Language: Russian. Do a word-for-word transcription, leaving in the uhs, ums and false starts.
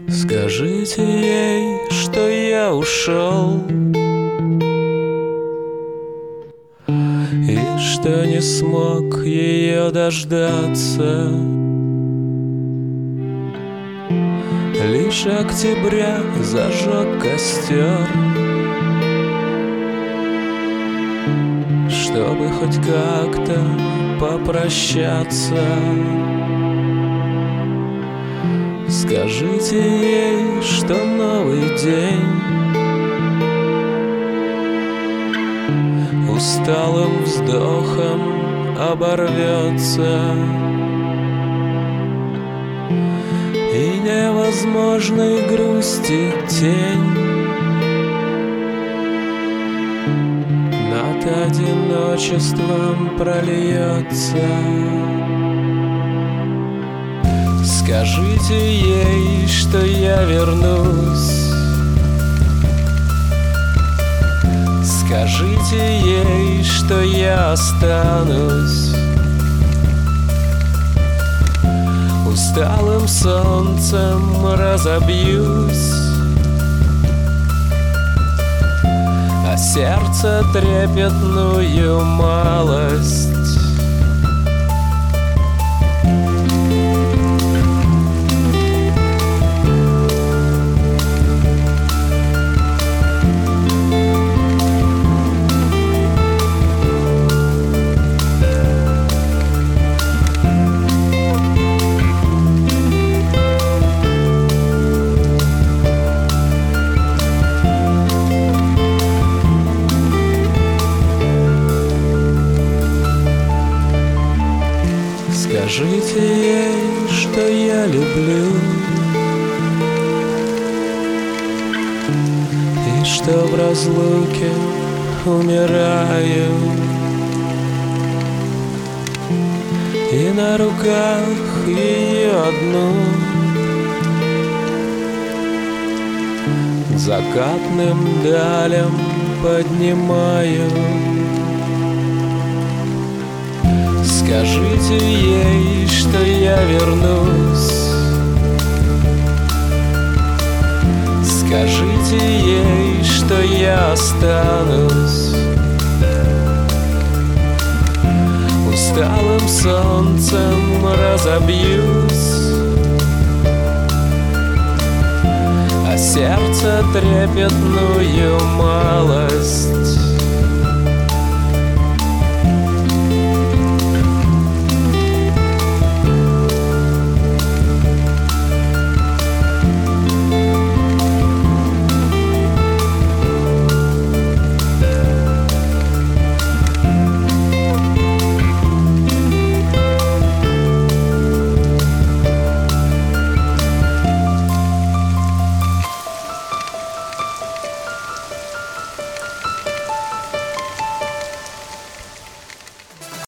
Скажите ей, что я ушел, и что не смог ее дождаться. Лишь октября зажег костер, чтобы хоть как-то попрощаться. Скажите ей, что новый день усталым вздохом оборвется, и невозможной грусти тень над одиночеством прольется. Скажите ей, что я вернусь. Скажите ей, что я останусь. Усталым солнцем разобьюсь, а сердце трепетную малость. Скажите ей, что я люблю, и что в разлуке умираю, и на руках ее одну к закатным далям поднимаю. Скажите ей, что я вернусь. Скажите ей, что я останусь. Усталым солнцем разобьюсь, а сердце трепетную малость.